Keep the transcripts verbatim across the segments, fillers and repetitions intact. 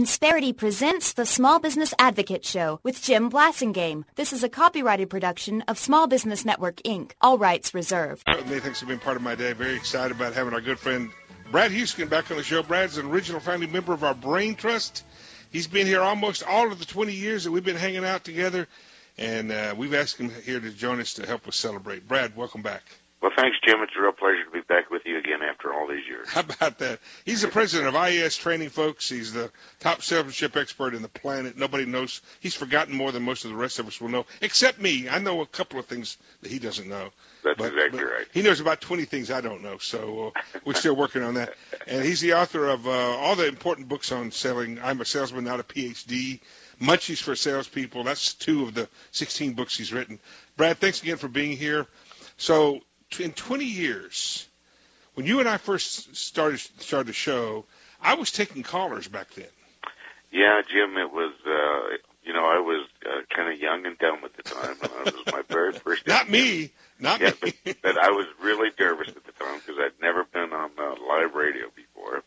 Insperity presents the Small Business Advocate Show with Jim Blasingame. This is a copyrighted production of Small Business Network, Incorporated. All rights reserved. Many thanks for being part of my day. Very excited about having our good friend Brad Huesken back on the show. Brad's an original founding member of our Brain Trust. He's been here almost all of the twenty years that we've been hanging out together, and uh, we've asked him here to join us to help us celebrate. Brad, welcome back. Well, thanks, Jim. It's a real pleasure to be back with you again after all these years. How about that? He's the president of I E S Training, folks. He's the top salesmanship expert in the planet. Nobody knows. He's forgotten more than most of the rest of us will know, except me. I know a couple of things that he doesn't know. That's but, exactly but right. He knows about twenty things I don't know, so uh, we're still working on that. And he's the author of uh, all the important books on selling. I'm a Salesman, Not a P H D. Munchies for Salespeople. That's two of the sixteen books he's written. Brad, thanks again for being here. So in twenty years, when you and I first started started the show, I was taking callers back then. Yeah, Jim, it was, uh, you know, I was uh, kind of young and dumb at the time. And I was my very first. Not me. Not yeah, me. But, but I was really nervous at the time because I'd never been on uh, live radio before.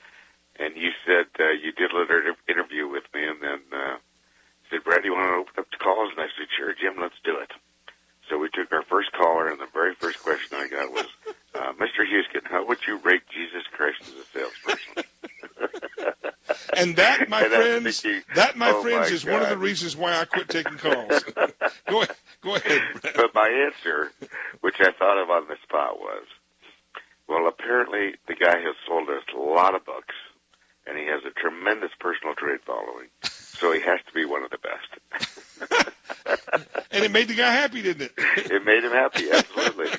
And you said uh, you did a little interview with me, and then uh, said, Brad, do you want to open up the calls? And I said, sure, Jim, let's do it. So we took our first caller, and the very first question I got was, uh, Mister Huesken, how would you rate Jesus Christ as a salesperson? And that, my and friends, thinking, that, my oh friends, my is God. one of the reasons why I quit taking calls. go ahead. Go ahead. But my answer, which I thought of on the spot, was, well, apparently the guy has sold us a lot of books, and he has a tremendous personal trade following, so he has to be one of the best. And it made the guy happy, didn't it? It made him happy, absolutely.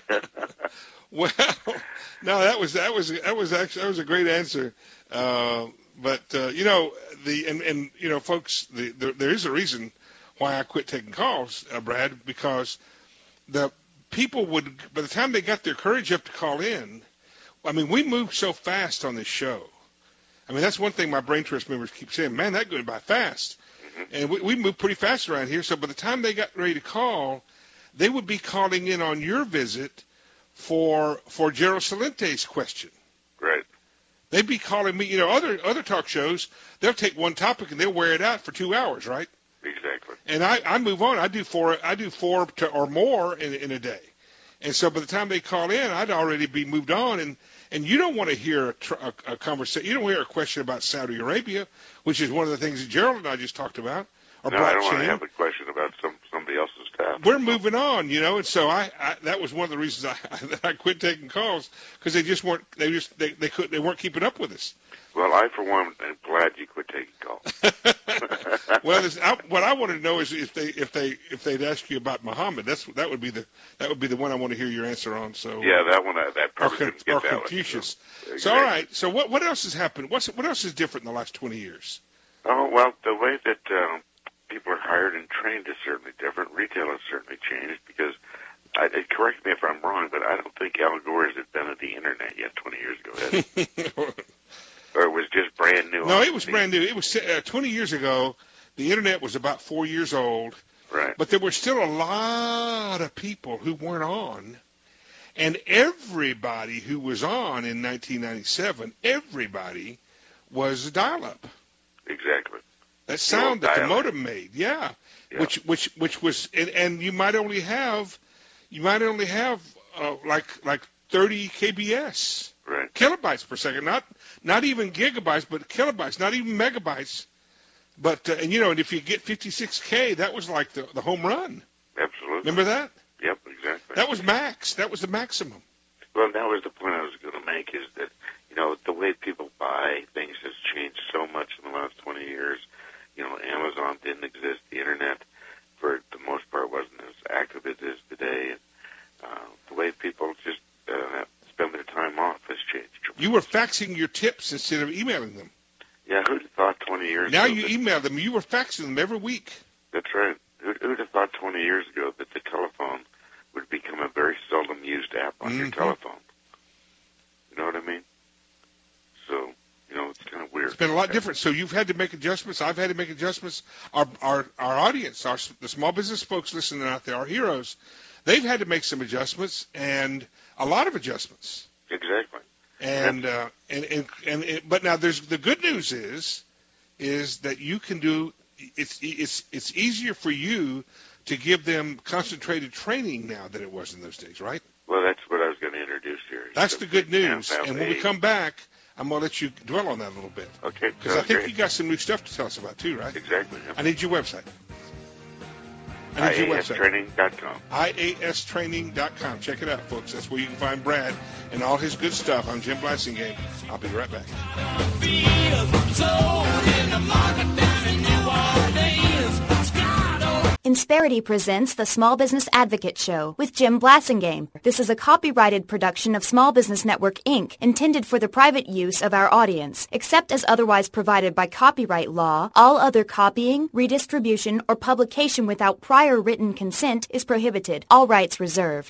Well, no, that was that was that was actually that was a great answer. Uh, but uh, you know the and, and you know folks, the, the, there is a reason why I quit taking calls, uh, Brad, because the people would, by the time they got their courage up to call in, I mean, we move so fast on this show. I mean, that's one thing my Brain Trust members keep saying, man, that goes by fast. And we, we move pretty fast around here. So by the time they got ready to call, they would be calling in on your visit for for Gerald Salente's question. Right. They'd be calling me, you know, other other talk shows, they'll take one topic and they'll wear it out for two hours, right? Exactly. And I, I move on. I do four I do four to, or more in, in a day. And so by the time they call in, I'd already be moved on. And, and you don't want to hear a, tr- a, a conversation. You don't want to hear a question about Saudi Arabia, which is one of the things that Gerald and I just talked about. Or no, I don't blockchain. want to have a question about some somebody else's staff. We're moving on, you know, and so I, I that was one of the reasons I, I, I quit taking calls, because they just weren't they just they they could they weren't keeping up with us. Well, I for one am glad you quit taking calls. Well, this, I, what I want to know is if they if they if they'd ask you about Muhammad, that's that would be the that would be the one I want to hear your answer on. So yeah, that one I, that or, probably Con, didn't get or that Confucius. One, so. So all right, so what what else has happened? What's what else is different in the last twenty years? Oh well, the way that uh, people are hired and trained is certainly different. Retail has certainly changed because, I, correct me if I'm wrong, but I don't think Al Gore has invented the internet yet twenty years ago, has he? Or it was just brand new? No, it was brand new. It was uh, twenty years ago. The internet was about four years old. Right. But there were still a lot of people who weren't on. And everybody who was on in nineteen ninety-seven, everybody was dial-up. Exactly. That sound that the dial-up. modem made, yeah. yeah. Which which which was and, and you might only have you might only have uh, like like thirty K B S. Right. Kilobytes per second, not not even gigabytes, but kilobytes, not even megabytes. But uh, and you know, and if you get fifty-six K, that was like the, the home run. Absolutely. Remember that? Yep, exactly. That was max. That was the maximum. Well, that was the point I was going to make, is that, you know, the way people buy things has changed so much in the last twenty years. You know, Amazon didn't exist. The internet, for the most part, wasn't as active as it is today. And uh, the way people just uh, spend their time off has changed. You were faxing your tips instead of emailing them. Yeah, who'd have thought twenty years now ago? Now you that, email them. You were faxing them every week. That's right. Who'd, who'd have thought twenty years ago that the telephone would become a very seldom used app on mm-hmm. your telephone? You know what I mean? So, you know, it's kind of weird. It's been a lot different. So you've had to make adjustments. I've had to make adjustments. Our our, our audience, our the small business folks listening out there, our heroes, they've had to make some adjustments, and a lot of adjustments. Exactly. And uh, and and, and it, but now there's the good news is is that you can do. It's it's it's easier for you to give them concentrated training now than it was in those days, right? Well, that's what I was going to introduce here. That's the good news. And And when we come back, I'm going to let you dwell on that a little bit. Okay. Because I think great. you got some new stuff to tell us about, too, right? Exactly. Yeah. I need your website. I I need your A S website. training dot com. I A S training dot com. Check it out, folks. That's where you can find Brad and all his good stuff. I'm Jim Blasingame. I'll be right back. Insperity presents the Small Business Advocate Show with Jim Blasingame. This is a copyrighted production of Small Business Network, Incorporated, intended for the private use of our audience. Except as otherwise provided by copyright law, all other copying, redistribution, or publication without prior written consent is prohibited. All rights reserved.